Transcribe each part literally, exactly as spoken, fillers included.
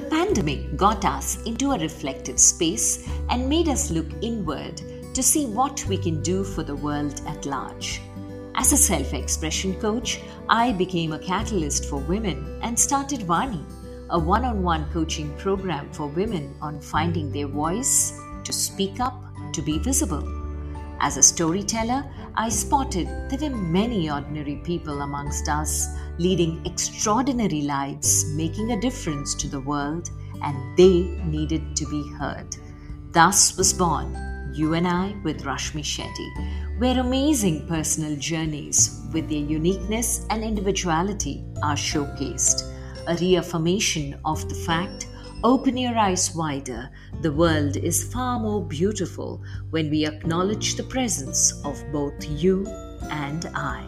pandemic got us into a reflective space and made us look inward to see what we can do for the world at large. As a self-expression coach, I became a catalyst for women and started Vani, a one-on-one coaching program for women on finding their voice, to speak up, to be visible. As a storyteller, I spotted there were many ordinary people amongst us leading extraordinary lives, making a difference to the world, and they needed to be heard. Thus was born You and I with Rashmi Shetty, where amazing personal journeys with their uniqueness and individuality are showcased. A reaffirmation of the fact, open your eyes wider, the world is far more beautiful when we acknowledge the presence of both you and I.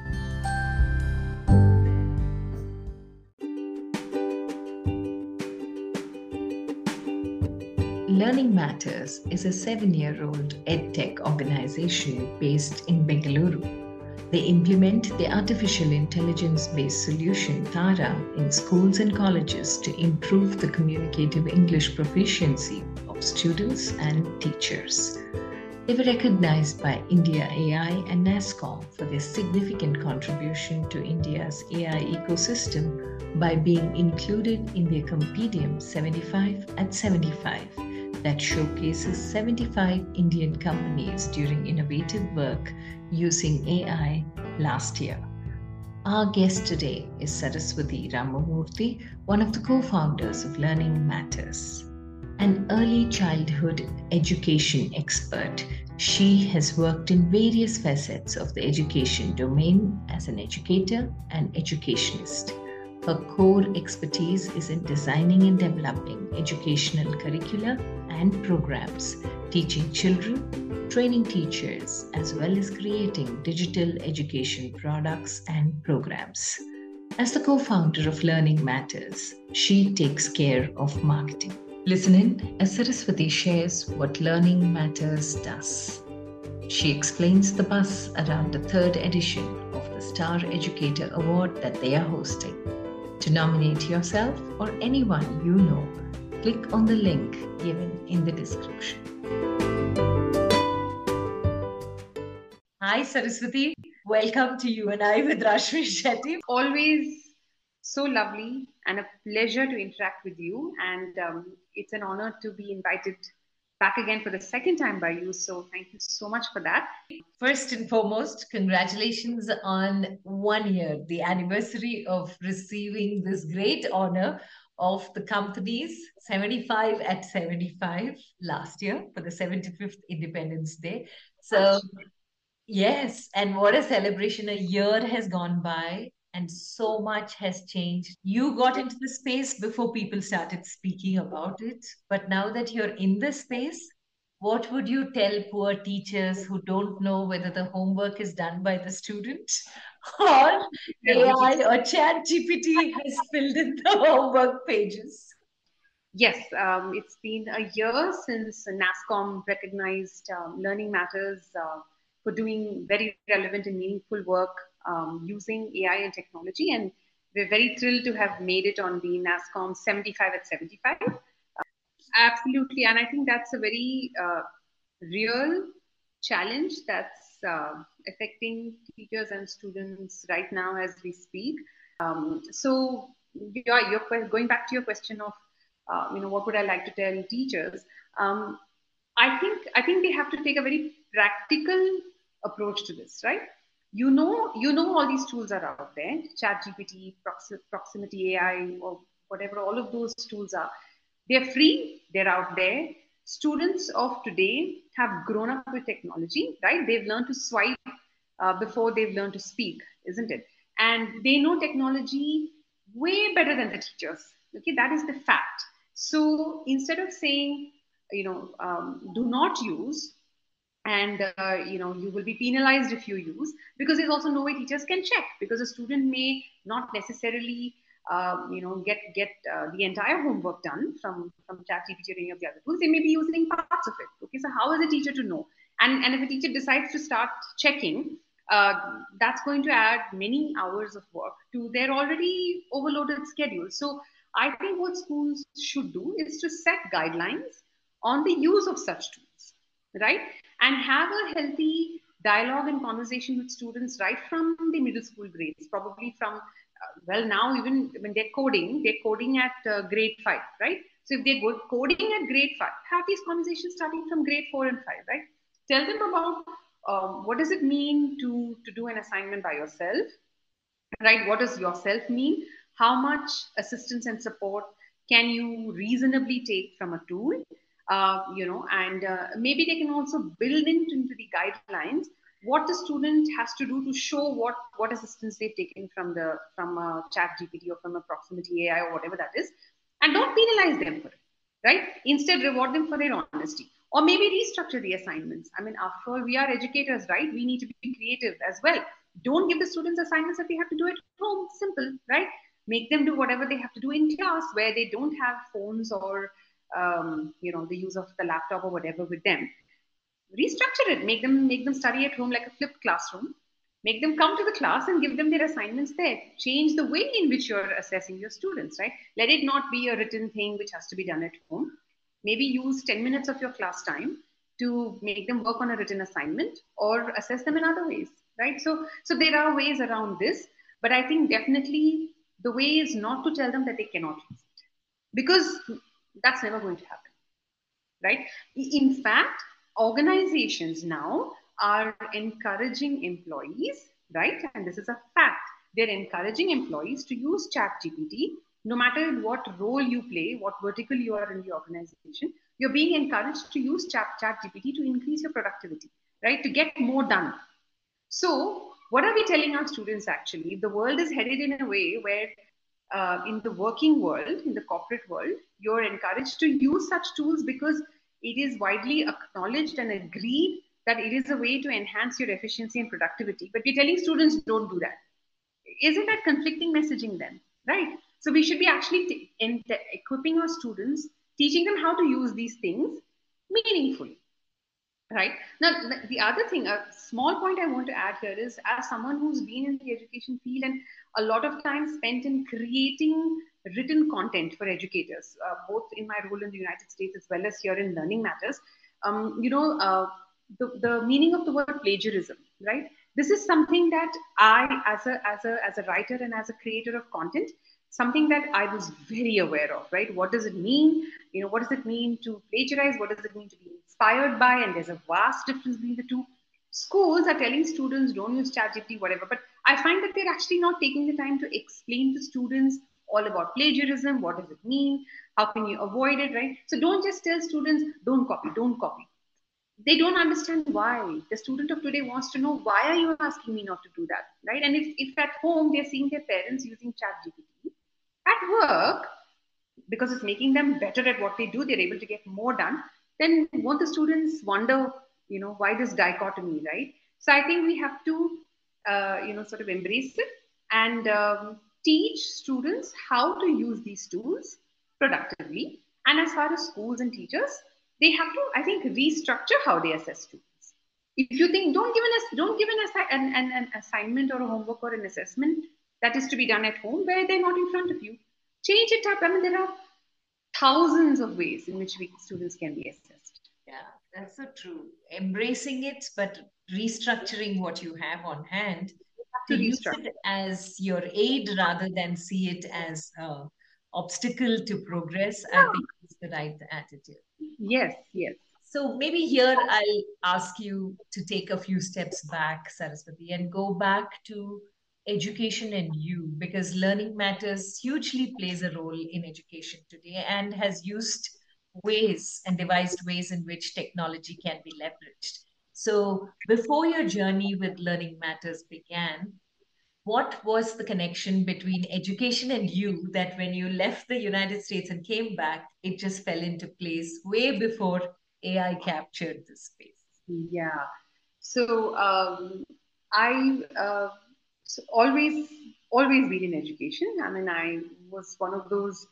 Learning Matters is a seven-year-old edtech organization based in Bengaluru. They implement the artificial intelligence-based solution Tara in schools and colleges to improve the communicative English proficiency of students and teachers. They were recognized by India A I and NASSCOM for their significant contribution to India's A I ecosystem by being included in their Compendium seventy-five at seventy-five. That showcases seventy-five Indian companies doing innovative work using A I last year. Our guest today is Saraswati Ramamurthy, one of the co-founders of Learning Matters. An early childhood education expert, she has worked in various facets of the education domain as an educator and educationist. Her core expertise is in designing and developing educational curricula and programs, teaching children, training teachers, as well as creating digital education products and programs. As the co-founder of Learning Matters, she takes care of marketing. Listen in as Saraswati shares what Learning Matters does. She explains the buzz around the third edition of the Star Educator Award that they are hosting. To nominate yourself or anyone you know, click on the link given in the description. Hi Saraswati, welcome to You and I with Rashmi Shetty. Always so lovely and a pleasure to interact with you, and um, it's an honor to be invited back again for the second time by you, so thank you so much for that. First and foremost, congratulations on one year, the anniversary of receiving this great honor of the company's seventy-five at seventy-five last year for the seventy-fifth Independence Day. So yes, and what a celebration. A year has gone by and so much has changed. You got into the space before people started speaking about it. But now that you're in the space, what would you tell poor teachers who don't know whether the homework is done by the student or A I or Chat G P T has filled in the homework pages? Yes, um, it's been a year since NASSCOM recognized um, Learning Matters uh, for doing very relevant and meaningful work um, using A I and technology. And we're very thrilled to have made it on the NASSCOM seventy-five at seventy-five. Uh, absolutely. And I think that's a very uh, real challenge that's uh, affecting teachers and students right now as we speak. Um, so you're, you're going back to your question of, uh, you know, what would I like to tell teachers? Um, I think I think they have to take a very practical approach to this, right? You know, you know, all these tools are out there, Chat G P T, Proxi- Proximity A I, or whatever, all of those tools are. They're free, they're out there. Students of today have grown up with technology, right? They've learned to swipe uh, before they've learned to speak, isn't it? And they know technology way better than the teachers. Okay, that is the fact. So instead of saying, you know, um, do not use, and uh, you know, you will be penalized if you use, because there's also no way teachers can check, because a student may not necessarily um, you know get get uh, the entire homework done from from ChatGPT or any of the other tools. They may be using parts of it. Okay, so how is a teacher to know? And and if a teacher decides to start checking, uh, that's going to add many hours of work to their already overloaded schedule. So I think what schools should do is to set guidelines on the use of such tools, right? And have a healthy dialogue and conversation with students right from the middle school grades, probably from, uh, well, now even when they're coding, they're coding at uh, grade five, right? So if they're coding at grade five, have these conversations starting from grade four and five, right? Tell them about um, what does it mean to, to do an assignment by yourself, right? What does yourself mean? How much assistance and support can you reasonably take from a tool? Uh, you know, and uh, maybe they can also build into, into the guidelines what the student has to do to show what what assistance they've taken from the from a chat G P T or from a proximity A I or whatever that is, and don't penalize them for it, right? Instead, reward them for their honesty. Or maybe restructure the assignments. I mean, after all, we are educators, right? We need to be creative as well. Don't give the students assignments that they have to do at home. Simple, right? Make them do whatever they have to do in class where they don't have phones or, um, you know, the use of the laptop or whatever with them. Restructure it. Make them make them study at home like a flipped classroom. Make them come to the class and give them their assignments there. Change the way in which you're assessing your students, right? Let it not be a written thing which has to be done at home. Maybe use ten minutes of your class time to make them work on a written assignment or assess them in other ways, right? So, so there are ways around this, but I think definitely the way is not to tell them that they cannot use it, because that's never going to happen, right? In fact, organizations now are encouraging employees, right? And this is a fact. They're encouraging employees to use ChatGPT, no matter what role you play, what vertical you are in the organization. You're being encouraged to use Chat ChatGPT to increase your productivity, right? To get more done. So, what are we telling our students actually? The world is headed in a way where, uh, in the working world, in the corporate world, you're encouraged to use such tools because it is widely acknowledged and agreed that it is a way to enhance your efficiency and productivity. But we're telling students don't do that. Isn't that conflicting messaging then, right? So we should be actually t- in t- equipping our students, teaching them how to use these things meaningfully. Right. Now, the other thing, a small point I want to add here is, as someone who's been in the education field and a lot of time spent in creating written content for educators, uh, both in my role in the United States as well as here in Learning Matters, um, you know, uh, the, the meaning of the word plagiarism, right? This is something that I, as a, as a, as a writer and as a creator of content, something that I was very aware of, right? What does it mean? You know, what does it mean to plagiarize? What does it mean to be inspired by? And there's a vast difference between the two. Schools are telling students don't use ChatGPT, whatever, but I find that they're actually not taking the time to explain to students all about plagiarism. What does it mean? How can you avoid it, right? So don't just tell students, don't copy, don't copy. They don't understand why. The student of today wants to know, why are you asking me not to do that, right? And if, if at home they're seeing their parents using ChatGPT, at work, because it's making them better at what they do, they're able to get more done, then won't the students wonder, you know, why this dichotomy, right? So I think we have to, uh, you know, sort of embrace it and um, teach students how to use these tools productively. And as far as schools and teachers, they have to, I think, restructure how they assess students. If you think, don't give an, don't give an, an, an, an assignment or a homework or an assessment that is to be done at home where they're not in front of you. Change it up. I mean, there are thousands of ways in which we, students can be assessed. Yeah, that's so true. Embracing it, but restructuring what you have on hand to To use restructure. it as your aid rather than see it as an obstacle to progress, I think is the right attitude. Yes, yes. So maybe here I'll ask you to take a few steps back, Saraswati, and go back to education and you, because Learning Matters hugely plays a role in education today and has used ways and devised ways in which technology can be leveraged. So before your journey with Learning Matters began, what was the connection between education and you that when you left the United States and came back, it just fell into place way before A I captured the space? Yeah. So um, I uh, so always always been in education. I mean, I was one of those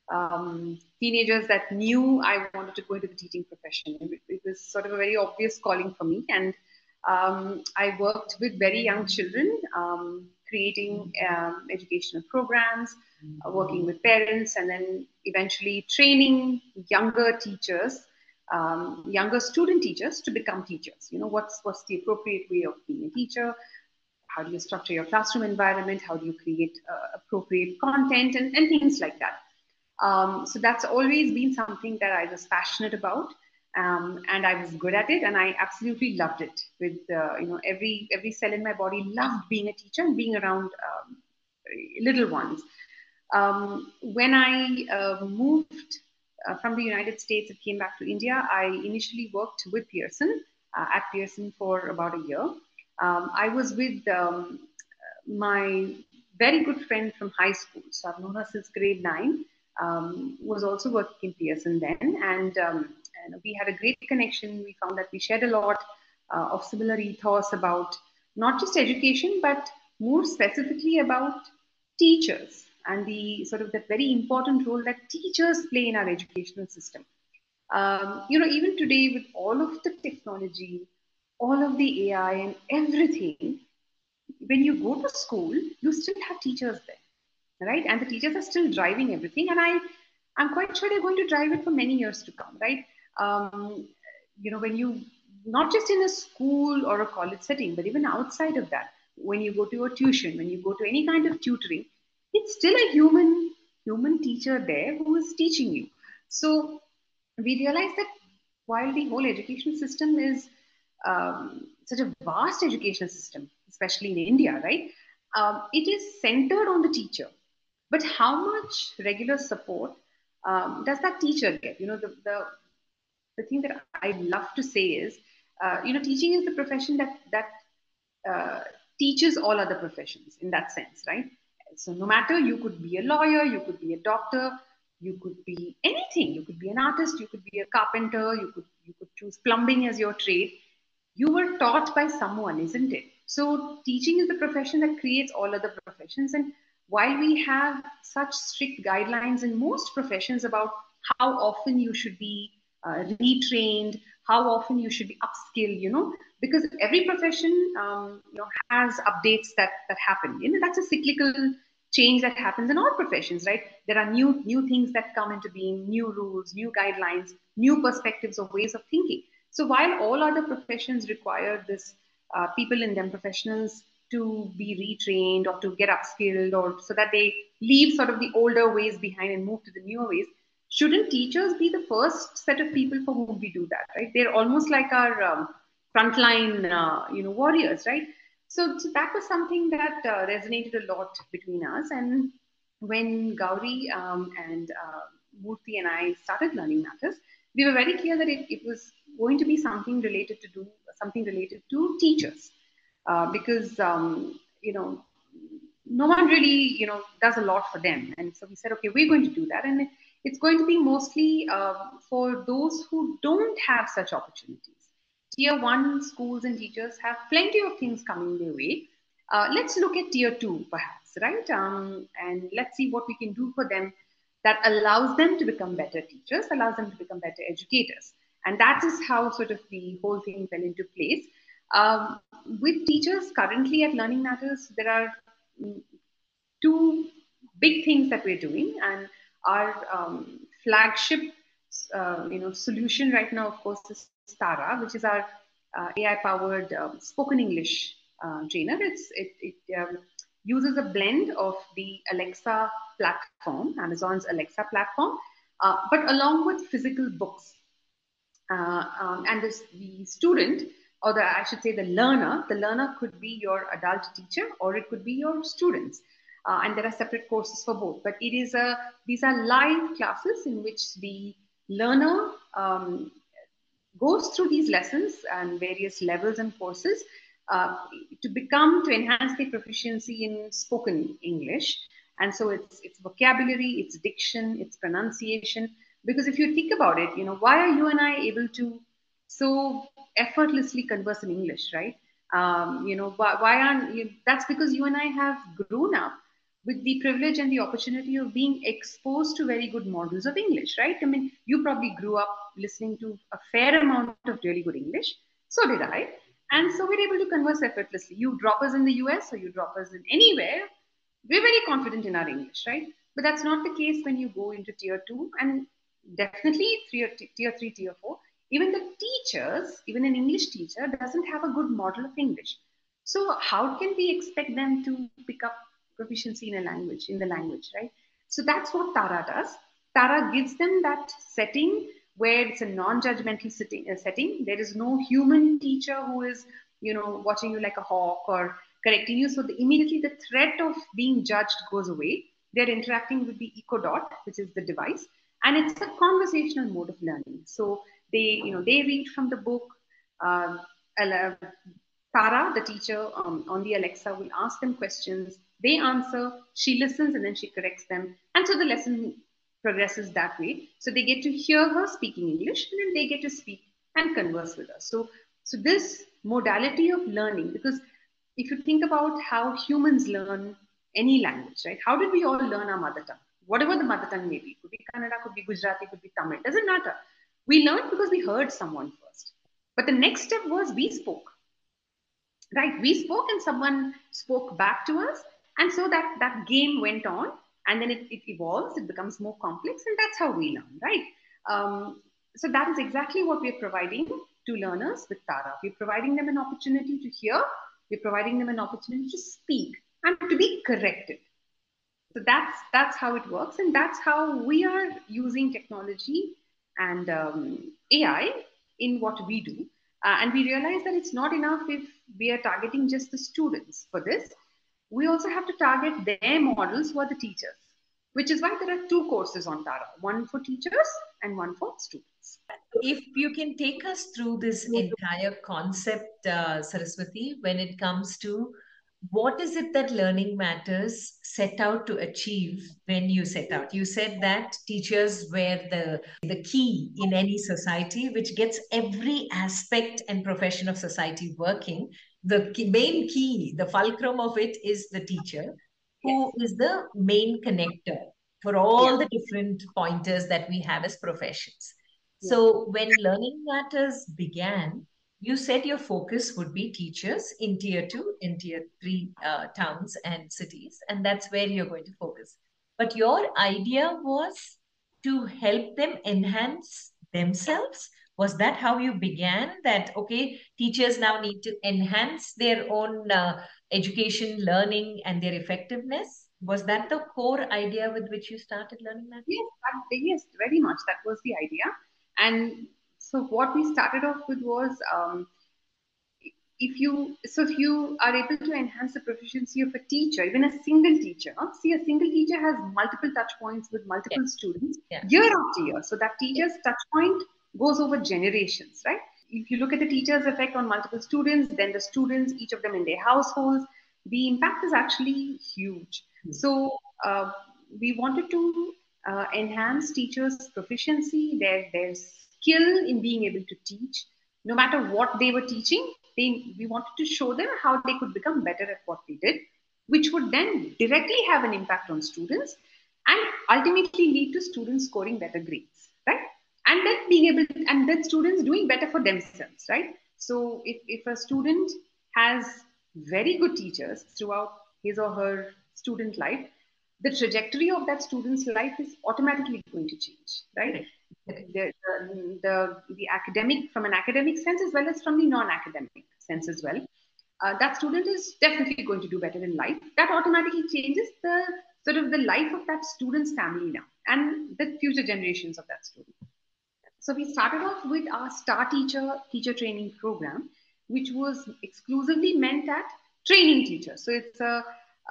um, teenagers that knew I wanted to go into the teaching profession. It, it was sort of a very obvious calling for me, and um, I worked with very young children, um, creating um, educational programs, uh, working with parents, and then eventually training younger teachers, um, younger student teachers to become teachers. You know, what's what's the appropriate way of being a teacher? How do you structure your classroom environment? How do you create uh, appropriate content and, and things like that? Um, so that's always been something that I was passionate about, um, and I was good at it, and I absolutely loved it. With uh, you know every every cell in my body loved being a teacher and being around um, little ones. Um, when I uh, moved uh, from the United States and came back to India, I initially worked with Pearson uh, at Pearson for about a year. Um, I was with um, my very good friend from high school, so I've known her since grade nine. Um, was also working in Pearson then, and, um, and we had a great connection. We found that we shared a lot uh, of similar ethos about not just education, but more specifically about teachers and the sort of that very important role that teachers play in our educational system. Um, you know, even today with all of the technology, all of the A I and everything, when you go to school, you still have teachers there, right? And the teachers are still driving everything. And I, I'm quite sure they're going to drive it for many years to come, right? Um, you know, when you, not just in a school or a college setting, but even outside of that, when you go to a tuition, when you go to any kind of tutoring, it's still a human, human teacher there who is teaching you. So we realize that while the whole education system is um, such a vast education system, especially in India, right? Um, it is centered on the teacher. But how much regular support um, does that teacher get? You know, the, the, the thing that I love to say is, uh, you know, teaching is the profession that, that uh, teaches all other professions in that sense, right? So no matter, you could be a lawyer, you could be a doctor, you could be anything. You could be an artist, you could be a carpenter, you could you could choose plumbing as your trade. You were taught by someone, isn't it? So teaching is the profession that creates all other professions. And while we have such strict guidelines in most professions about how often you should be uh, retrained, how often you should be upskilled, you know, because every profession, um, you know, has updates that that happen. You know, that's a cyclical change that happens in all professions, right? There are new new things that come into being, new rules, new guidelines, new perspectives or ways of thinking. So while all other professions require this, uh, people in them, professionals, to be retrained or to get upskilled, or so that they leave sort of the older ways behind and move to the newer ways, shouldn't teachers be the first set of people for whom we do that, right? They're almost like our um, frontline, uh, you know, warriors, right? So, so that was something that uh, resonated a lot between us. And when Gauri um, and uh, Murthy and I started Learning Matters, we were very clear that it, it was going to be something related to do something related to teachers, uh, because um, you know no one really you know does a lot for them, and so we said, okay, we're going to do that, and it's going to be mostly uh, for those who don't have such opportunities. Tier one schools and teachers have plenty of things coming their way. Uh, let's look at tier two, perhaps, right? Um, and let's see what we can do for them that allows them to become better teachers, allows them to become better educators. And that is how sort of the whole thing fell into place. Um, with teachers currently at Learning Matters, there are mm, two big things that we're doing, and our um, flagship uh, you know solution right now, of course, is Tara, which is our uh, A I-powered um, spoken English uh, trainer. It's it, it um, uses a blend of the Alexa platform, Amazon's Alexa platform, uh, but along with physical books. Uh, um, and this, the student, or the I should say the learner, the learner could be your adult teacher, or it could be your students. Uh, and there are separate courses for both. But it is a these are live classes in which the learner um, goes through these lessons and various levels and courses uh, to become, to enhance their proficiency in spoken English. And so it's, it's vocabulary, it's diction, it's pronunciation. Because if you think about it, you know, why are you and I able to so effortlessly converse in English, right? Um, you know, why, why aren't you? That's because you and I have grown up with the privilege and the opportunity of being exposed to very good models of English, right? I mean, you probably grew up listening to a fair amount of really good English. So did I. And so we're able to converse effortlessly. You drop us in the U S or you drop us in anywhere, we're very confident in our English, right? But that's not the case when you go into tier two and definitely tier, tier three, tier four. Even the teachers, even an English teacher doesn't have a good model of English. So how can we expect them to pick up proficiency in a language, in the language, right? So that's what Tara does. Tara gives them that setting where it's a non-judgmental setting, uh, setting. There is no human teacher who is, you know, watching you like a hawk or correcting you. So the, immediately the threat of being judged goes away. They're interacting with the EcoDot, which is the device, and it's a conversational mode of learning. So they, you know, they read from the book. Uh, Tara, the teacher um, on the Alexa, will ask them questions. They answer. She listens and then she corrects them. And so the lesson progresses that way. So they get to hear her speaking English, and then they get to speak and converse with us. So, so this modality of learning, because if you think about how humans learn any language, right? How did we all learn our mother tongue? Whatever the mother tongue may be, could be Kannada, could be Gujarati, could be Tamil, doesn't matter. We learned because we heard someone first. But the next step was we spoke, right? We spoke and someone spoke back to us. And so that, that game went on, and then it, it evolves, it becomes more complex, and that's how we learn, right? Um, so that is exactly what we're providing to learners with Tara. We're providing them an opportunity to hear, we're providing them an opportunity to speak and to be corrected. So that's that's how it works, and that's how we are using technology and um, A I in what we do. Uh, and we realize that it's not enough if we are targeting just the students for this. We also have to target their models who are the teachers, which is why there are two courses on Tara, one for teachers and one for students. If you can take us through this entire concept, uh, Saraswati, when it comes to what is it that Learning Matters set out to achieve when you set out? You said that teachers were the, the key in any society, which gets every aspect and profession of society working. The key, main key, the fulcrum of it is the teacher, who Yes. is the main connector for all Yeah. the different pointers that we have as professions. Yeah. So when Learning Matters began, you said your focus would be teachers in tier two, in tier three uh, towns and cities, and that's where you're going to focus. But your idea was to help them enhance themselves. Was that how you began? That, okay, teachers now need to enhance their own uh, education, learning, and their effectiveness? Was that the core idea with which you started Learning Matters? Yes, that, yes, very much. That was the idea. And so what we started off with was um, if you so if you are able to enhance the proficiency of a teacher, even a single teacher, see, a single teacher has multiple touch points with Yeah. multiple students Yeah. year after year. So that teacher's touch point goes over generations, right? If you look at the teacher's effect on multiple students, then the students, each of them in their households, the impact is actually huge. So uh, we wanted to uh, enhance teachers' proficiency, their their skill in being able to teach, no matter what they were teaching. They, we wanted to show them how they could become better at what they did, which would then directly have an impact on students and ultimately lead to students scoring better grades, right? And then being able to, and then students doing better for themselves, right? So if, if a student has very good teachers throughout his or her student life, the trajectory of that student's life is automatically going to change, right? The, the, the, the academic, from an academic sense as well as from the non-academic sense as well. Uh, that student is definitely going to do better in life. That automatically changes the sort of the life of that student's family now and the future generations of that student. So we started off with our Star Teacher teacher training program, which was exclusively meant at training teachers. So it's a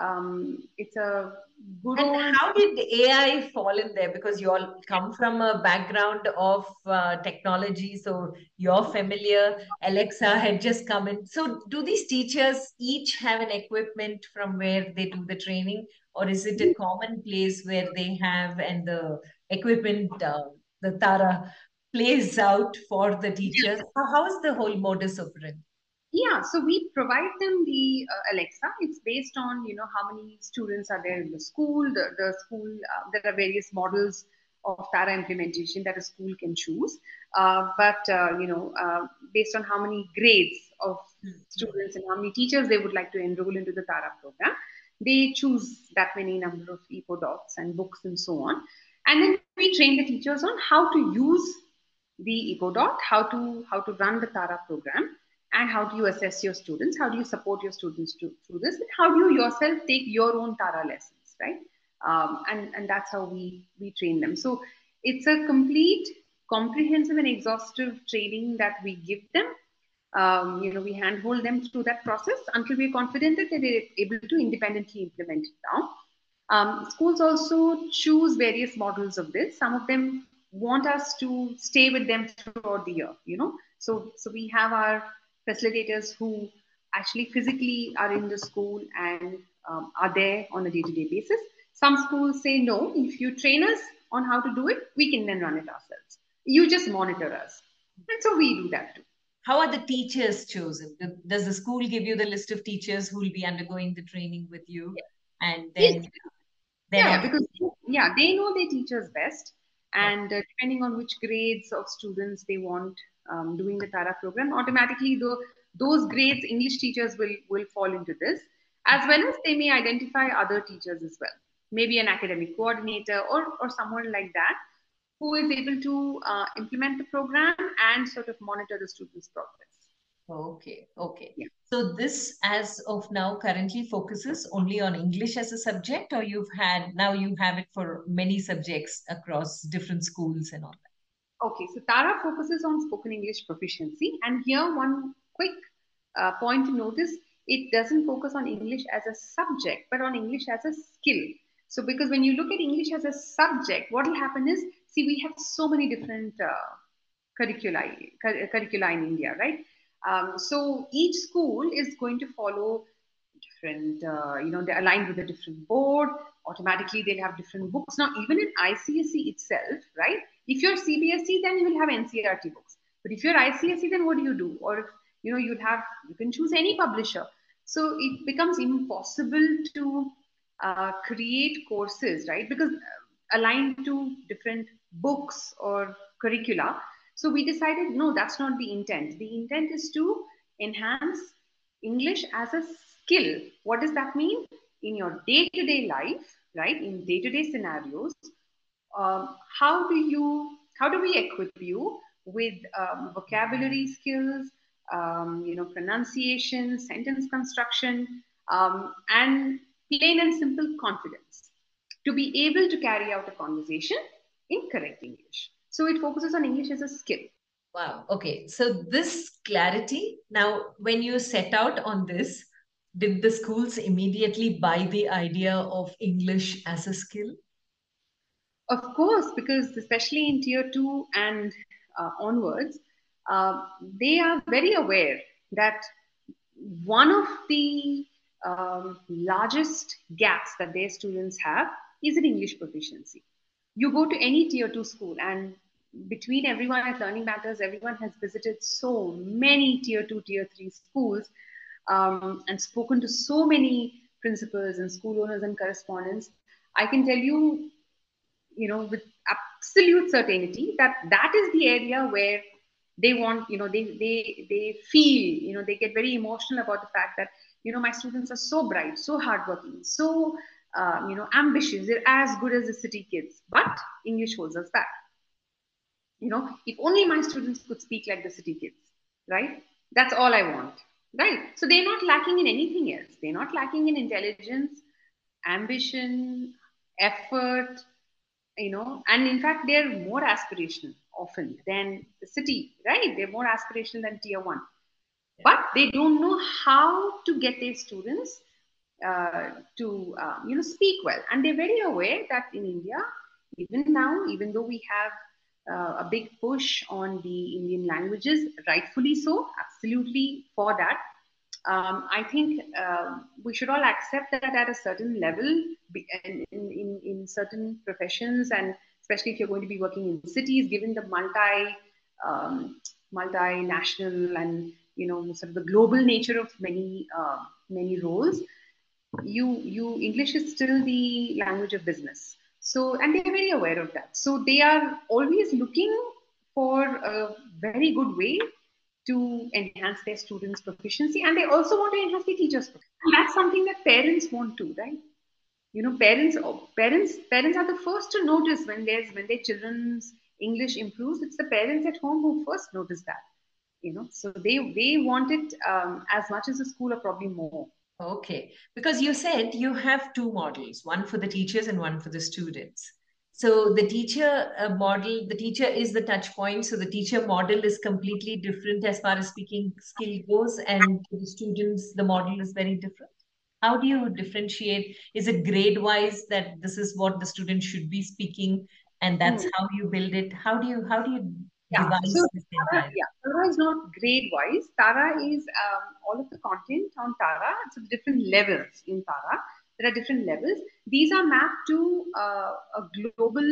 um, it's a good And old. how did A I fall in there? Because you all come from a background of uh, technology, so you're familiar. Alexa had just come in. So, do these teachers each have an equipment from where they do the training, or is it a common place where they have and the equipment, uh, the Tara, plays out for the teachers? How, how is the whole modus operandi? Yeah, so we provide them the uh, Alexa. It's based on, you know, how many students are there in the school. The, the school, uh, there are various models of Tara implementation that a school can choose. Uh, but, uh, you know, uh, based on how many grades of students and how many teachers they would like to enroll into the Tara program. They choose that many number of ePodots and books and so on. And then we train the teachers on how to use the ePodot, how to how to run the Tara program, and how do you assess your students, how do you support your students to, through this, and how do you yourself take your own Tara lessons, right? Um, and, and that's how we, we train them. So it's a complete, comprehensive and exhaustive training that we give them. Um, you know, we handhold them through that process until we're confident that they're able to independently implement it now. Um, schools also choose various models of this. Some of them want us to stay with them throughout the year, you know. So, so we have our facilitators who actually physically are in the school and um, are there on a day-to-day basis. Some schools say, no, if you train us on how to do it, we can then run it ourselves. You just monitor us. And so we do that too. How are the teachers chosen? Does the school give you the list of teachers who will be undergoing the training with you? And then, yes. then yeah, because yeah, they know their teachers best, and okay. uh, depending on which grades of students they want um, doing the Tara program, automatically though those grades English teachers will will fall into this, as well as they may identify other teachers as well, maybe an academic coordinator or or someone like that who is able to uh, implement the program and sort of monitor the students' progress. Okay, okay. Yeah. So this, as of now, currently focuses only on English as a subject, or you've had, now you have it for many subjects across different schools and all that? Okay, so Tara focuses on spoken English proficiency. And here, one quick uh, point to notice, it doesn't focus on English as a subject, but on English as a skill. So, because when you look at English as a subject, what will happen is, see, we have so many different uh, curricula, cur- curricula in India, right? Um, so, each school is going to follow different, uh, you know, they're aligned with a different board. Automatically, they'll have different books. Now, even in I C S E itself, right? If you're C B S E, then you will have N C E R T books. But if you're I C S E, then what do you do? Or if, you know, you'll have, you can choose any publisher. So it becomes impossible to uh, create courses, right? Because uh, aligned to different books or curricula. So we decided, no, that's not the intent. The intent is to enhance English as a skill. What does that mean? In your day to day life, right? In day to day scenarios, um, how do you, how do we equip you with um, vocabulary skills, um, you know, pronunciation, sentence construction, um, and plain and simple confidence to be able to carry out a conversation in correct English. So it focuses on English as a skill. Wow. Okay. So this clarity, now when you set out on this, did the schools immediately buy the idea of English as a skill? Of course, because especially in tier two and uh, onwards, uh, they are very aware that one of the um, largest gaps that their students have is in English proficiency. You go to any tier two school, and between everyone at Learning Matters, everyone has visited so many tier two, tier three schools um, and spoken to so many principals and school owners and correspondents. I can tell you, you know, with absolute certainty that that is the area where they want, you know, they they they feel, you know, they get very emotional about the fact that, you know, my students are so bright, so hardworking, so um, you know, ambitious, they're as good as the city kids, but English holds us back. You know, if only my students could speak like the city kids, right? That's all I want, right? So they're not lacking in anything else. They're not lacking in intelligence, ambition, effort, you know, and in fact they're more aspirational often than the city, right? They're more aspirational than tier one, but they don't know how to get their students uh, to uh, you know, speak well. And they're very aware that in India, even now, even though we have uh, a big push on the Indian languages, rightfully so, absolutely for that, um, I think uh, we should all accept that at a certain level, in, in, in certain professions, and especially if you're going to be working in cities, given the multi um, multinational and, you know, sort of the global nature of many uh, many roles, you you English is still the language of business. So, and they're very aware of that. So they are always looking for a very good way to enhance their students' proficiency, and they also want to enhance the teachers' proficiency. And that's something that parents want to, right? You know, parents, parents, parents are the first to notice when there's when their children's English improves. It's the parents at home who first notice that. You know, so they they want it um, as much as the school, or probably more. Okay, because you said you have two models, one for the teachers and one for the students. So the teacher uh, model, the teacher is the touch point. So the teacher model is completely different as far as speaking skill goes, and for the students, the model is very different. How do you differentiate? Is it grade wise that this is what the student should be speaking, and that's Mm. how you build it? How do you how do you Yeah. So devise this Tara, entire? yeah, Tara is not grade wise. Tara is um, all of the content on Tara. It's different levels in Tara. There are different levels. These are mapped to uh, a global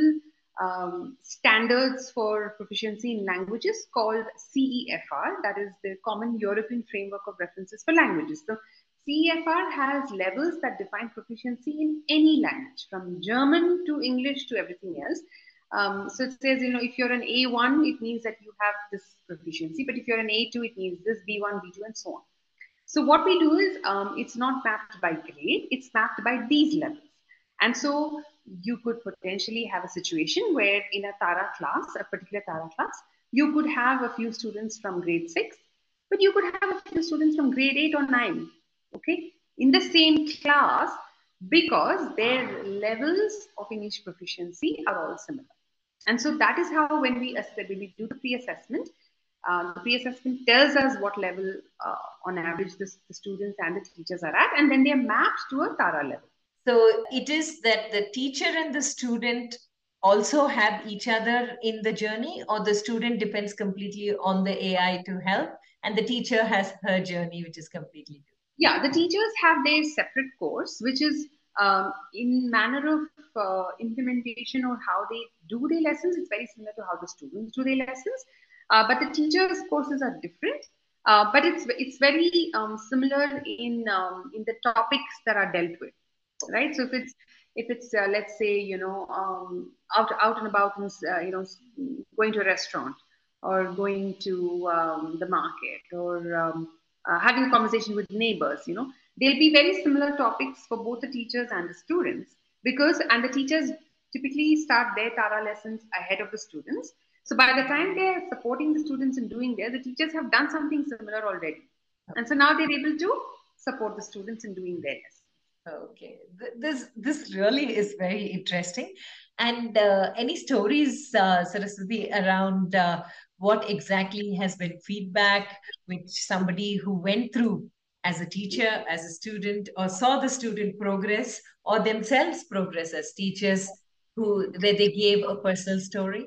um, standards for proficiency in languages called C E F R. That is the Common European Framework of References for Languages. So C E F R has levels that define proficiency in any language, from German to English to everything else. Um, so it says, you know, if you're an A one, it means that you have this proficiency. But if you're an A two, it means this B one, B two, and so on. So what we do is, um, it's not mapped by grade, it's mapped by these levels. And so you could potentially have a situation where in a Tara class, a particular Tara class, you could have a few students from grade six, but you could have a few students from grade eight or nine, okay, in the same class, because their levels of English proficiency are all similar. And so that is how, when we, when we do the pre-assessment, uh, the pre-assessment tells us what level, uh, on average, the, the students and the teachers are at, and then they are mapped to a Tara level. So it is that the teacher and the student also have each other in the journey, or the student depends completely on the A I to help, and the teacher has her journey, which is completely different. Yeah, the teachers have their separate course, which is um, in manner of uh, implementation or how they do their lessons. It's very similar to how the students do their lessons, uh, but the teachers' courses are different. Uh, but it's it's very um, similar in um, in the topics that are dealt with, right? So if it's if it's uh, let's say, you know, um, out out and about, and uh, you know, going to a restaurant, or going to um, the market, or um, uh, having a conversation with neighbors, you know, there'll be very similar topics for both the teachers and the students, because and the teachers typically start their Tara lessons ahead of the students. So by the time they're supporting the students in doing there, the teachers have done something similar already, and so now they're able to support the students in doing their lessons. Okay, Th- this this really is very interesting. And uh, any stories, uh, Saraswati, around uh, what exactly has been feedback which somebody who went through as a teacher, as a student, or saw the student progress, or themselves progress as teachers, who where they gave a personal story?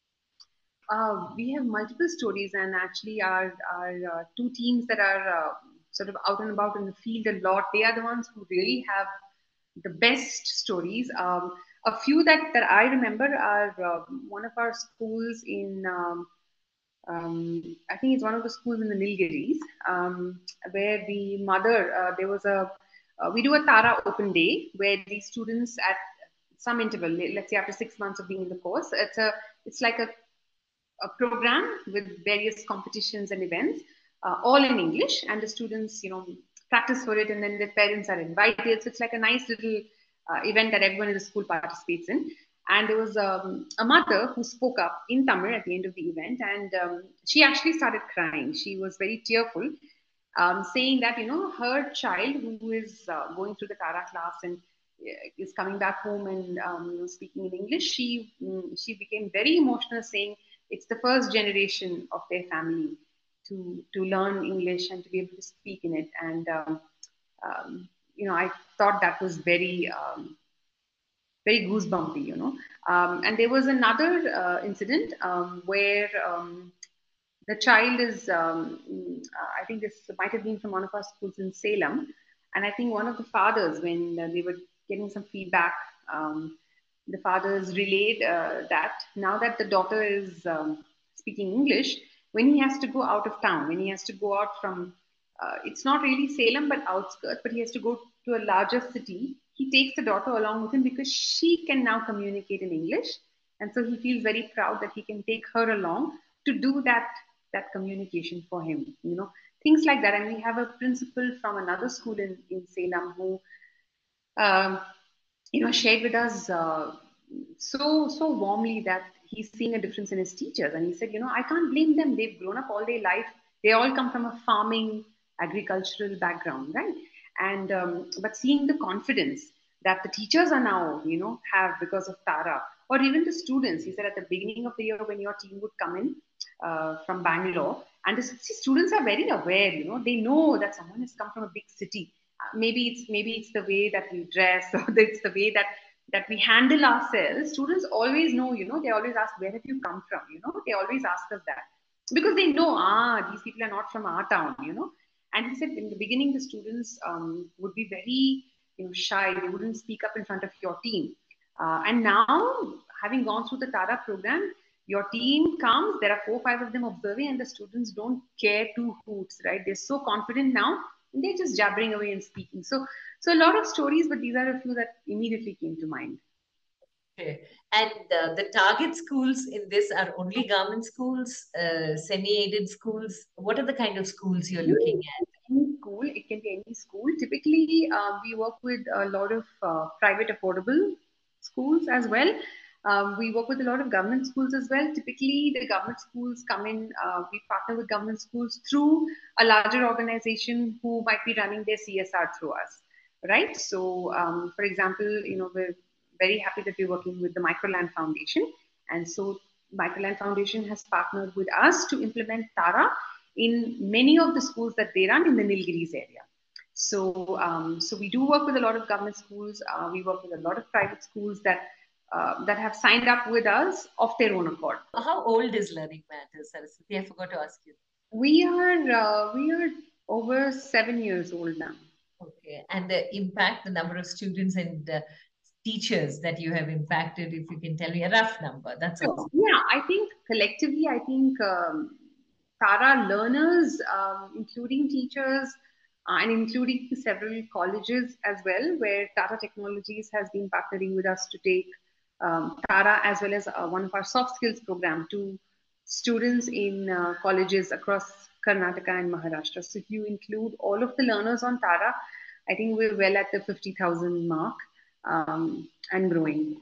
Uh, we have multiple stories, and actually, our our uh, two teams that are uh, sort of out and about in the field a lot, they are the ones who really have the best stories. Um, a few that that I remember are uh, one of our schools in. Um, um, I think it's one of the schools in the Nilgiris, um, where the mother, uh, there was a, uh, we do a Tara open day where the students at some interval, let's say after six months of being in the course, it's a, it's like a a program with various competitions and events, uh, all in English, and the students, you know, practice for it, and then their parents are invited. So it's like a nice little uh, event that everyone in the school participates in. And there was um, a mother who spoke up in Tamil at the end of the event, and um, she actually started crying. She was very tearful, um, saying that, you know, her child, who is uh, going through the Tara class and uh, is coming back home and um, you know, speaking in English, she um, she became very emotional, saying it's the first generation of their family to to learn English and to be able to speak in it. And um, um, you know, I thought that was very um, very goosebumpy, you know. Um, and there was another uh, incident um, where um, the child is, um, uh, I think this might have been from one of our schools in Salem. And I think one of the fathers, when uh, they were getting some feedback, um, the fathers relayed uh, that now that the daughter is um, speaking English, when he has to go out of town, when he has to go out from, uh, it's not really Salem, but outskirts, but he has to go to a larger city, he takes the daughter along with him because she can now communicate in English. And so he feels very proud that he can take her along to do that that communication for him, you know, things like that. And we have a principal from another school in, in Salem who, um, you know, shared with us uh, so, so warmly that he's seeing a difference in his teachers. And he said, you know, I can't blame them. They've grown up all their life. They all come from a farming, agricultural background, right? And, um, but seeing the confidence that the teachers are now, you know, have because of Tara, or even the students. He said at the beginning of the year when your team would come in uh, from Bangalore, and the students are very aware, you know, they know that someone has come from a big city. Uh, maybe it's maybe it's the way that we dress, or it's the way that that we handle ourselves. Students always know, you know, they always ask, where have you come from? You know, they always ask us that because they know, ah, these people are not from our town, you know. And he said in the beginning, the students um, would be very, you know, shy. They wouldn't speak up in front of your team. Uh, and now, having gone through the Tara program, your team comes, there are four, five of them observing, and the students don't care two hoots, right? They're so confident now, and they're just jabbering away and speaking. So, so a lot of stories, but these are a few that immediately came to mind. Okay. And uh, the target schools in this are only government schools, uh, semi-aided schools. What are the kind of schools you're looking at? Any school, it can be any school. Typically, uh, we work with a lot of uh, private affordable schools as well. Um, we work with a lot of government schools as well. Typically, the government schools come in, uh, we partner with government schools through a larger organization who might be running their C S R through us, right? So, um, for example, you know, we're very happy that we're working with the Microland Foundation. And so, Microland Foundation has partnered with us to implement Tara in many of the schools that they run in the Nilgiris area. So, um, so we do work with a lot of government schools. Uh, we work with a lot of private schools that uh, that have signed up with us of their own accord. How old is Learning Matters, Saraswati? I forgot to ask you. We are uh, we are over seven years old now. Okay, and the impact, the number of students and uh, teachers that you have impacted, if you can tell me a rough number, that's So, all. yeah, I think collectively, I think um, Tara learners, um, including teachers, uh, and including several colleges as well, where Tata Technologies has been partnering with us to take um, Tara as well as uh, one of our soft skills program to students in uh, colleges across Karnataka and Maharashtra. So if you include all of the learners on Tara, I think we're well at the fifty thousand mark um, and growing.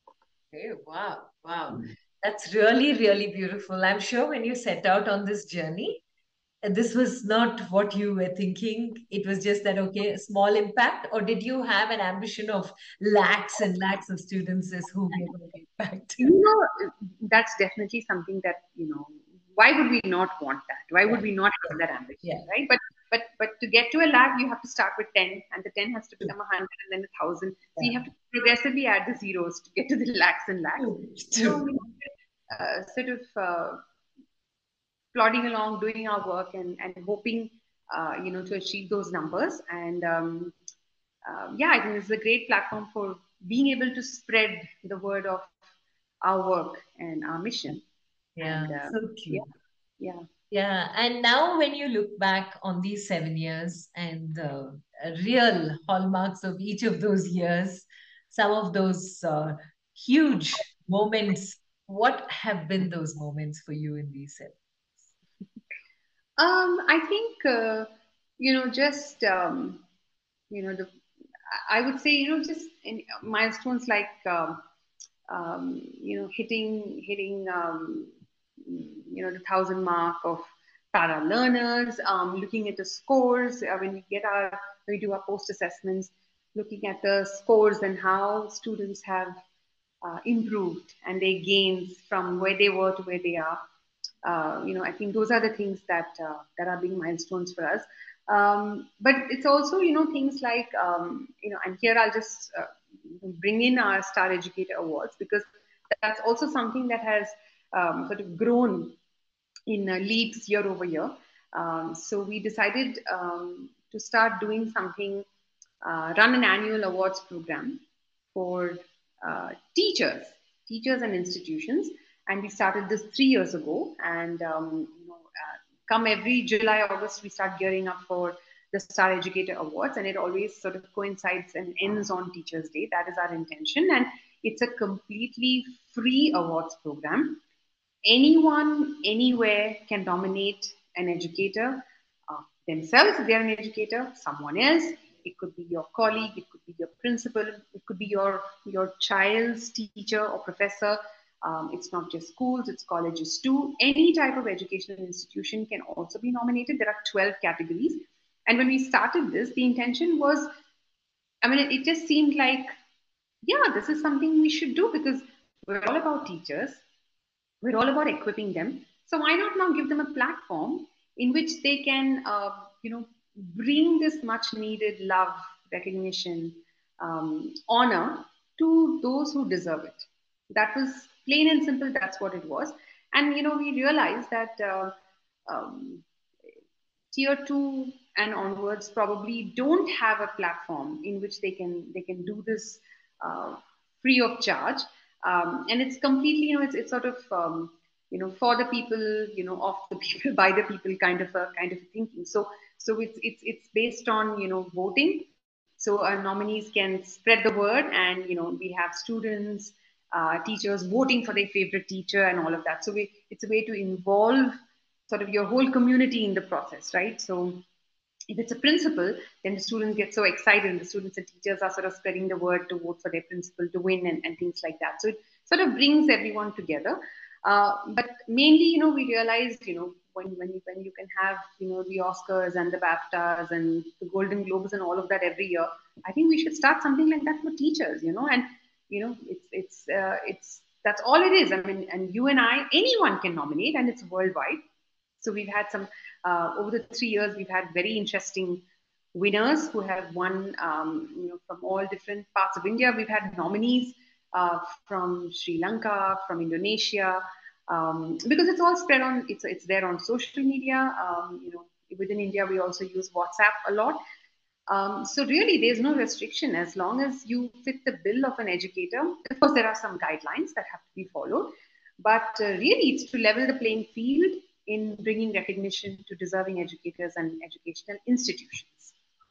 Okay, wow, wow. That's really, really beautiful. I'm sure when you set out on this journey, uh, this was not what you were thinking. It was just that, okay, a small impact, or did you have an ambition of lakhs and lakhs of students as who we are going to impact? You know, that's definitely something that, you know, why would we not want that? Why would Yeah, we not have that ambition, yeah, right? But but but to get to a lakh, you have to start with ten, and the ten has to true. become a hundred, and then a thousand. So Yeah, you have to progressively add the zeros to get to the lakhs and lakhs. true, So true. you know, uh, sort of uh, plodding along, doing our work, and and hoping, uh, you know, to achieve those numbers. And um, uh, yeah, I think this is a great platform for being able to spread the word of our work and our mission. Yeah, And uh, so yeah, true. yeah. Yeah, and now when you look back on these seven years and the uh, real hallmarks of each of those years, some of those uh, huge moments, what have been those moments for you in these seven? Um, I think uh, you know, just um, you know, the I would say, you know, just in milestones like um, um, you know, hitting hitting um, you know, the thousand mark of para learners, um, looking at the scores uh, when we get our when we do our post assessments, looking at the scores and how students have uh, improved and their gains from where they were to where they are. Uh, you know, I think those are the things that uh, that are being milestones for us. Um, but it's also, you know, things like um, you know, and here I'll just uh, bring in our Star Educator Awards, because that's also something that has um, sort of grown in uh, leagues year over year. Um, so we decided um, to start doing something, uh, run an annual awards program for uh, teachers, teachers and institutions. And we started this three years ago. And um, you know, uh, come every July, August, we start gearing up for the Star Educator Awards, and it always sort of coincides and ends on Teachers' Day. That is our intention, and it's a completely free awards program. anyone, anywhere can nominate an educator uh, themselves. If they're an educator, someone else. It could be your colleague, it could be your principal, it could be your, your child's teacher or professor. Um, it's not just schools, it's colleges too. Any type of educational institution can also be nominated. There are twelve categories. And when we started this, the intention was, I mean, it, it just seemed like, yeah, this is something we should do because we're all about teachers. We're all about equipping them. So why not now give them a platform in which they can, uh, you know, bring this much needed love, recognition, um, honor to those who deserve it. That was plain and simple. That's what it was. And you know, we realized that uh, um, tier two and onwards probably don't have a platform in which they can they can do this uh, free of charge, um, and it's completely, you know, it's it's sort of um, you know, for the people, you know, of the people, by the people, kind of a kind of thinking. So so it's it's it's based on, you know, voting. So our nominees can spread the word, and you know, we have students, uh, teachers voting for their favorite teacher and all of that. So we, it's a way to involve sort of your whole community in the process, right? So if it's a principal, then the students get so excited, and the students and teachers are sort of spreading the word to vote for their principal to win, and, and things like that. So it sort of brings everyone together. Uh, but mainly, you know, we realized, you know, when, when, you, when you can have, you know, the Oscars and the BAFTAs and the Golden Globes and all of that every year, I think we should start something like that for teachers, you know, and, you know, it's, it's, uh, it's, that's all it is. I mean, and you and I, anyone can nominate, and it's worldwide. So we've had some, uh, over the three years, we've had very interesting winners who have won, um, you know, from all different parts of India. We've had nominees uh, from Sri Lanka, from Indonesia, um, because it's all spread on, it's, it's there on social media. Um, you know, within India, we also use WhatsApp a lot. Um, so really, there's no restriction as long as you fit the bill of an educator. Of course, there are some guidelines that have to be followed, but uh, really, it's to level the playing field in bringing recognition to deserving educators and educational institutions.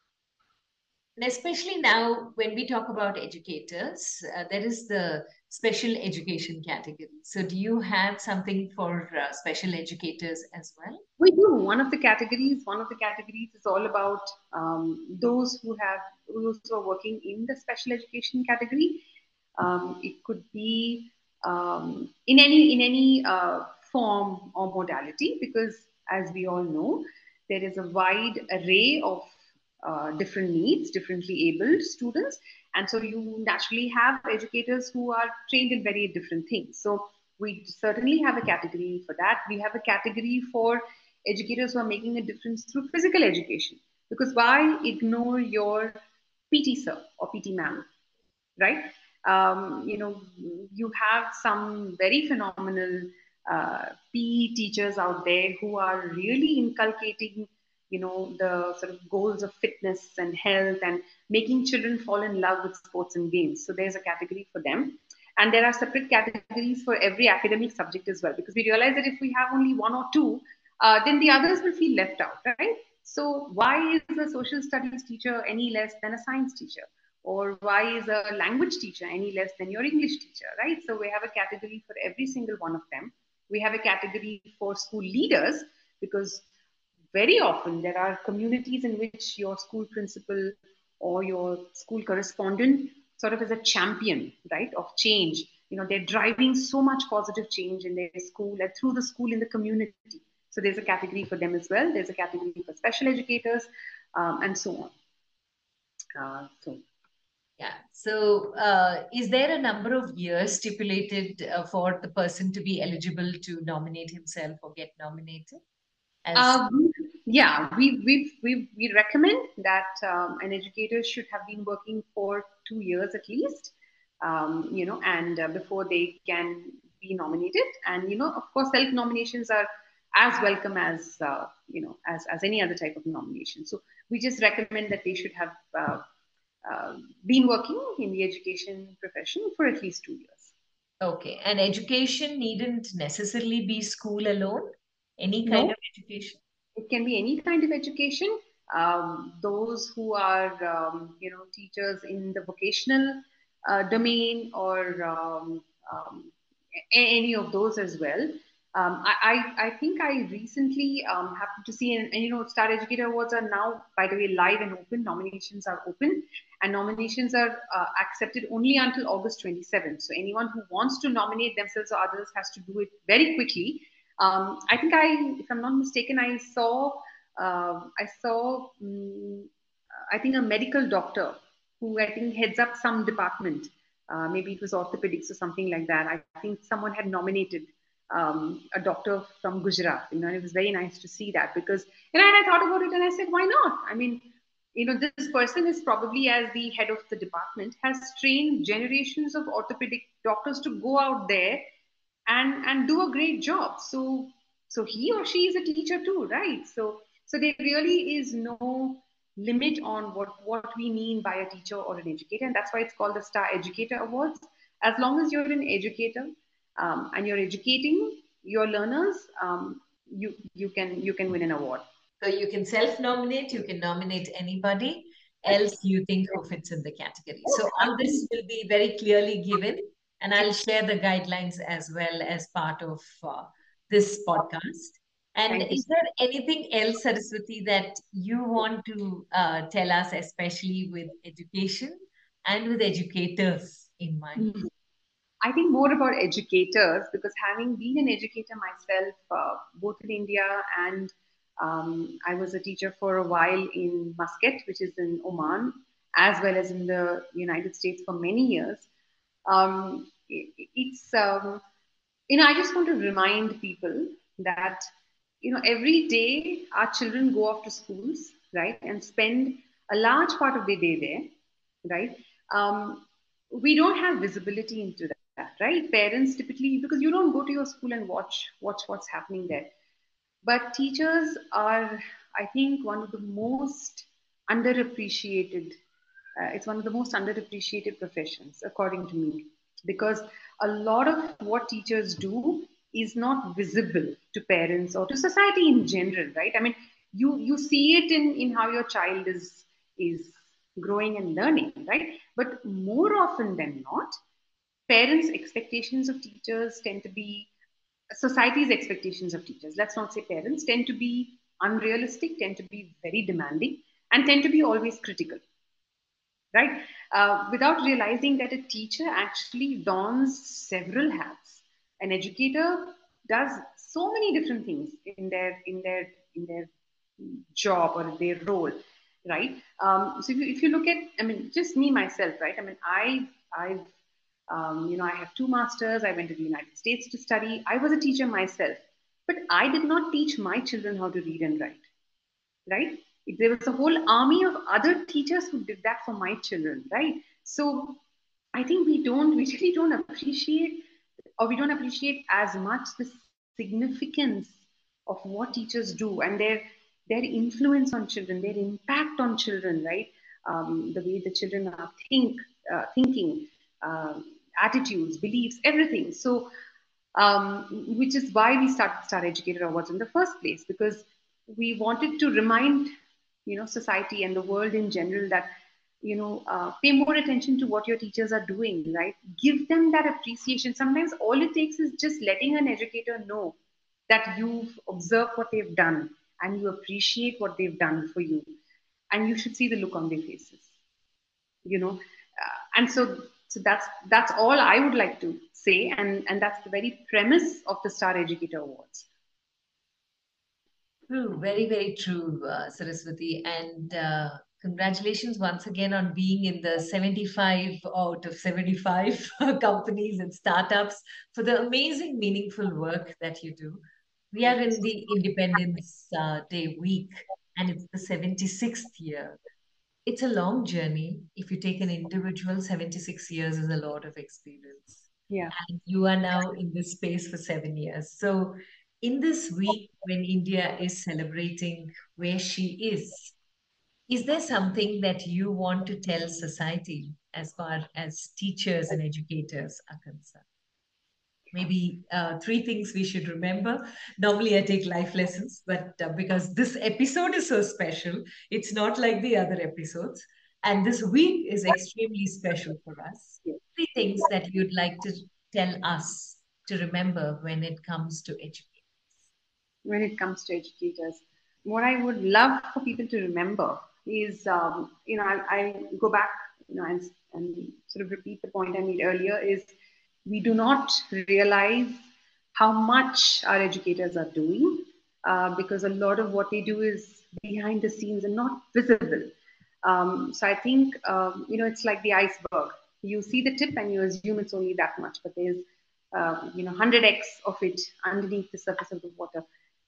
And especially now, when we talk about educators, uh, there is the special education category. So, do you have something for uh, special educators as well? We do. One of the categories, one of the categories is all about um, those who have, those who are working in the special education category. Um, it could be um, in any in any uh, form or modality, because as we all know, there is a wide array of uh, different needs, differently abled students, and so you naturally have educators who are trained in very different things. So we certainly have a category for that. We have a category for educators who are making a difference through physical education. Because why ignore your P T sir or P T ma'am, right? Um, you know, you have some very phenomenal uh, P E teachers out there who are really inculcating, you know, the sort of goals of fitness and health and making children fall in love with sports and games. So there's a category for them. And there are separate categories for every academic subject as well, because we realize that if we have only one or two, uh, then the others will feel left out, right? So why is a social studies teacher any less than a science teacher? Or why is a language teacher any less than your English teacher, right? So we have a category for every single one of them. We have a category for school leaders, because very often there are communities in which your school principal or your school correspondent sort of is a champion, right, of change. You know, they're driving so much positive change in their school and through the school in the community. So there's a category for them as well. There's a category for special educators, um, and so on. Uh, so Yeah. So, uh, is there a number of years stipulated uh, for the person to be eligible to nominate himself or get nominated? As Uh, yeah, we we we we recommend that um, an educator should have been working for two years at least, um, you know, and uh, before they can be nominated. And you know, of course, self nominations are as welcome as uh, you know, as as any other type of nomination. So we just recommend that they should have uh, uh, been working in the education profession for at least two years. okay, and education needn't necessarily be school alone. Any kind No, of education. it can be any kind of education. Um, those who are, um, you know, teachers in the vocational uh, domain, or um, um, a- any of those as well. Um, I, I, I think I recently um, happened to see, and, and you know, Star Educator Awards are now, by the way, live and open. Nominations are open, and nominations are uh, accepted only until August twenty-seventh. So anyone who wants to nominate themselves or others has to do it very quickly. Um, I think I, if I'm not mistaken, I saw, uh, I saw, um, I think a medical doctor who I think heads up some department. Uh, maybe it was orthopedics or something like that. I think someone had nominated um, a doctor from Gujarat. You know, and it was very nice to see that because, you know, and I thought about it and I said, why not? I mean, you know, this person is probably, as the head of the department, has trained generations of orthopedic doctors to go out there and and do a great job. So so he or she is a teacher too, right? So so there really is no limit on what what we mean by a teacher or an educator, and that's why it's called the Star Educator Awards. As long as you're an educator um, and you're educating your learners, um, you you can you can win an award. So you can self-nominate, you can nominate anybody else you think who fits in the category. So all this will be very clearly given, and I'll share the guidelines as well as part of uh, this podcast. And Thank you. is there anything else, Saraswati, that you want to uh, tell us, especially with education and with educators in mind? Mm. I think more about educators because having been an educator myself, uh, both in India and um, I was a teacher for a while in Muscat, which is in Oman, as well as in the United States for many years. Um, it, it's um, you know I just want to remind people that you know every day our children go off to schools, right, and spend a large part of their day there, right. Um, we don't have visibility into that, right? Parents typically, because you don't go to your school and watch watch what's happening there. But teachers are, I think, one of the most underappreciated. Uh, it's one of the most underappreciated professions, according to me, because a lot of what teachers do is not visible to parents or to society in general, right? I mean, you you see it in in how your child is is growing and learning, right? But more often than not, parents' expectations of teachers tend to be society's expectations of teachers, let's not say parents, tend to be unrealistic, tend to be very demanding, and tend to be always critical, right? Uh, without realizing that a teacher actually dons several hats. An educator does so many different things in their in their in their job or their role, right? Um, so if you, if you look at, I mean, just me myself, right? I mean, I I've um, you know, I have two masters. I went to the United States to study. I was a teacher myself, but I did not teach my children how to read and write, right? There was a whole army of other teachers who did that for my children, right? So I think we don't, we really don't appreciate, or we don't appreciate as much the significance of what teachers do and their their influence on children, their impact on children, right? Um, the way the children are think, uh, thinking, um, attitudes, beliefs, everything. So, um, which is why we started Star Educator Awards in the first place, because we wanted to remind, you know, society and the world in general that, you know, uh, pay more attention to what your teachers are doing, right? Give them that appreciation. Sometimes all it takes is just letting an educator know that you've observed what they've done and you appreciate what they've done for you. And you should see the look on their faces, you know. Uh, and so, so that's that's all I would like to say, and and that's the very premise of the Star Educator Awards. True, very, very true, uh, Saraswati. And uh, congratulations once again on being in the seventy-five out of seventy-five companies and startups for the amazing, meaningful work that you do. We are in the Independence uh, Day week, and it's the seventy-sixth year. It's a long journey. If you take an individual, seventy-six years is a lot of experience. Yeah. And you are now in this space for seven years. So, in this week, when India is celebrating where she is, is there something that you want to tell society as far as teachers and educators are concerned? Maybe uh, three things we should remember. Normally, I take life lessons, but uh, because this episode is so special, it's not like the other episodes. And this week is extremely special for us. Three things that you'd like to tell us. to remember when it comes to educators? When it comes to educators, what I would love for people to remember is, um, you know, I, I go back, you know, and, and sort of repeat the point I made earlier is we do not realize how much our educators are doing uh, because a lot of what they do is behind the scenes and not visible. Um, so I think, um, you know, it's like the iceberg. You see the tip and you assume it's only that much, but there's, uh, you know, one hundred x of it underneath the surface of the water.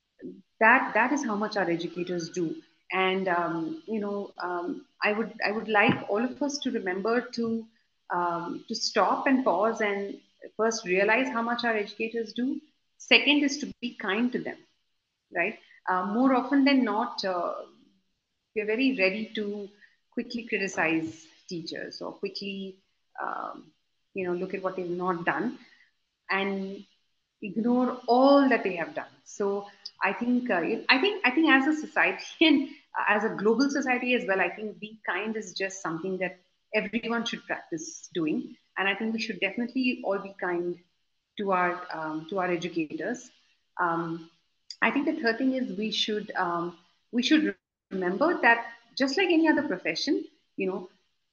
That that is how much our educators do. And um, you know, um, I would I would like all of us to remember to um, to stop and pause and first realize how much our educators do. Second is to be kind to them, right? Uh, more often than not, uh, we're very ready to quickly criticize teachers or quickly, um, you know, look at what they've not done and ignore all that they have done. So I think, uh, I think, I think, as a society and as a global society as well, I think be kind is just something that everyone should practice doing, and I think we should definitely all be kind to our um, to our educators. Um, I think the third thing is we should um, we should remember that just like any other profession, you know,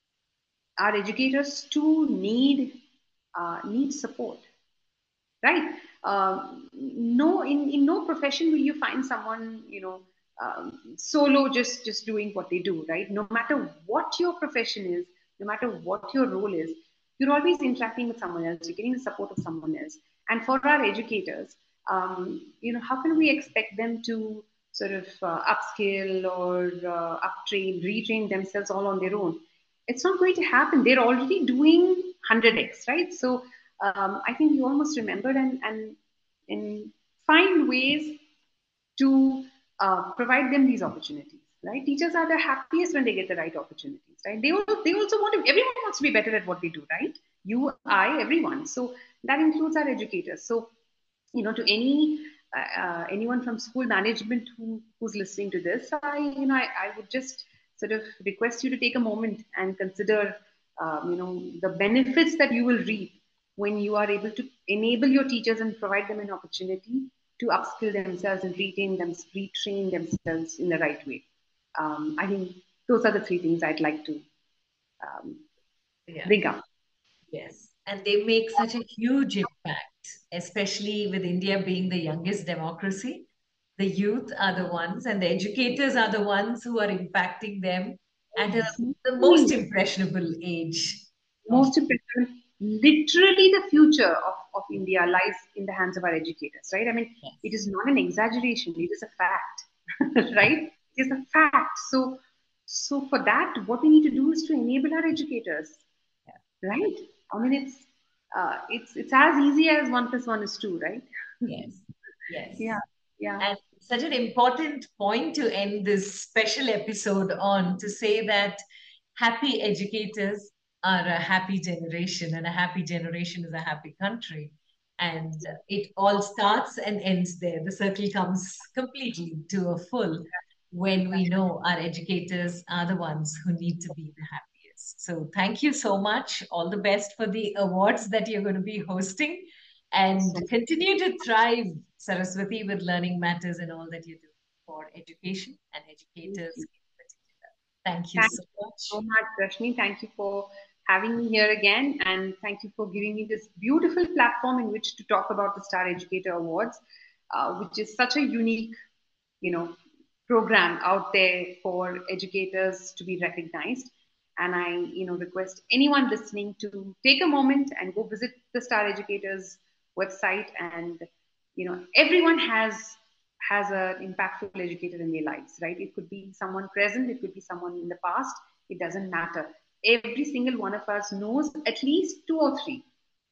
our educators too need uh, need support, right? Um, no, in, in no profession will you find someone, you know, um, solo just just doing what they do, right? No matter what your profession is, no matter what your role is, you're always interacting with someone else. You're getting the support of someone else. And for our educators, um, you know, how can we expect them to sort of uh, upskill or uh, uptrain, retrain themselves all on their own? It's not going to happen. They're already doing one hundred x, right? So um, I think we all must remember and, and, and find ways to uh, provide them these opportunities, right? Teachers are the happiest when they get the right opportunities, right? They, all, they also want to, everyone wants to be better at what they do, right? You, I, everyone. So that includes our educators. So, you know, to any uh, uh, anyone from school management who, who's listening to this, I, you know, I, I would just sort of request you to take a moment and consider, um, you know, the benefits that you will reap when you are able to enable your teachers and provide them an opportunity to upskill themselves and retain them, retrain themselves in the right way. Um, I think those are the three things I'd like to um, Yeah. bring up. Yes. And they make such a huge impact, especially with India being the youngest democracy. The youth are the ones, and the educators are the ones who are impacting them at a, the most impressionable age of. Most important, literally the future of, of India lies in the hands of our educators, right? I mean, it Yes. is not an exaggeration, it is a fact, right? It is a fact. So, so for that, what we need to do is to enable our educators, right? I mean, it's uh, it's it's as easy as one plus one is two, right? Yes. Yes. Yeah, yeah. And such an important point to end this special episode on, to say that happy educators are a happy generation, and a happy generation is a happy country. And it all starts and ends there. The circle comes completely to a full when we know our educators are the ones who need to be the happiest. So, thank you so much. All the best for the awards that you're going to be hosting, and So, continue to thrive, Saraswati, with Learning Matters and all that you do for education and thank educators you. in particular. Thank you Thank so you so much. much, Rashmi. Thank you for having me here again, and thank you for giving me this beautiful platform in which to talk about the Star Educator Awards, uh, which is such a unique, you know, program out there for educators to be recognized. And I, you know, request anyone listening to take a moment and go visit the Star Educators website. And you know, everyone has has an impactful educator in their lives, right? It could be someone present, it could be someone in the past. It doesn't matter. Every single one of us knows at least two or three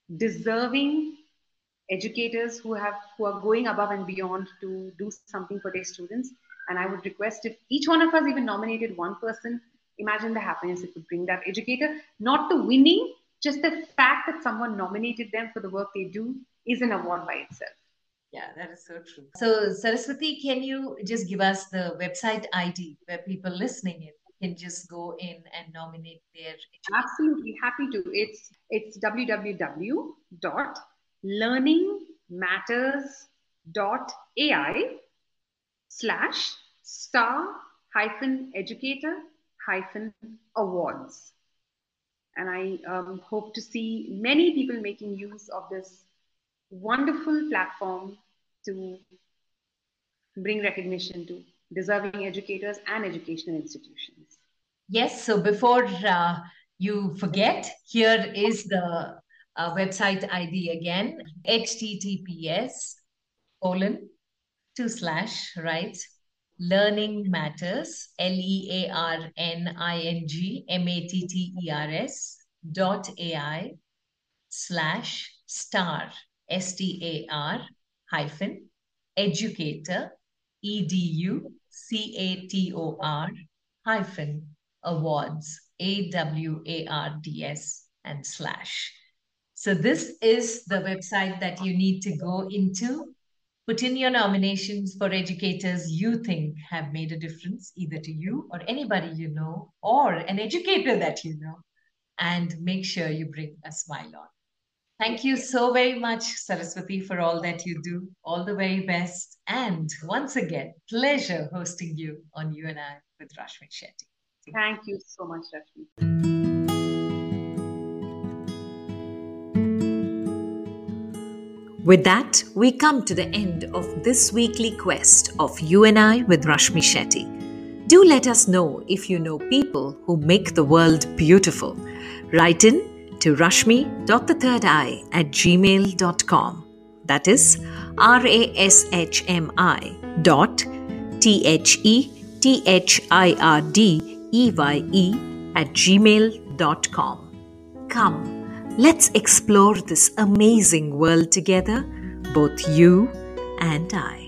deserving educators who have who are going above and beyond to do something for their students. And I would request if each one of us even nominated one person, imagine the happiness it would bring that educator. Not the winning, just the fact that someone nominated them for the work they do is an award by itself. Yeah, that is so true. So, Saraswati, can you just give us the website I D where people listening in can just go in and nominate their educator? Absolutely happy to. It's it's w w w dot learningmatters.ai slash star hyphen educator hyphen awards. And I um, hope to see many people making use of this wonderful platform to bring recognition to deserving educators and educational institutions. Yes, so before uh, you forget, here is the uh, website I D again, https colon two slash, right? Learning Matters, L E A R N I N G M A T T E R S dot A I slash star, S T A R hyphen educator, E D U C A T O R hyphen awards, A W A R D S and slash. So this is the website that you need to go into. Put in your nominations for educators you think have made a difference, either to you or anybody you know, or an educator that you know, and make sure you bring a smile on. Thank you so very much, Saraswati, for all that you do. All the very best. And once again, pleasure hosting you on You and I with Rashmi Shetty. Thank you so much, Rashmi. With that, we come to the end of this weekly quest of You and I with Rashmi Shetty. Do let us know if you know people who make the world beautiful. Write in to rashmi.the3rd at gmail dot com. That is R A S H M I dot T H E T H I R D E Y E at gmail dot com. Come, let's explore this amazing world together, both you and I.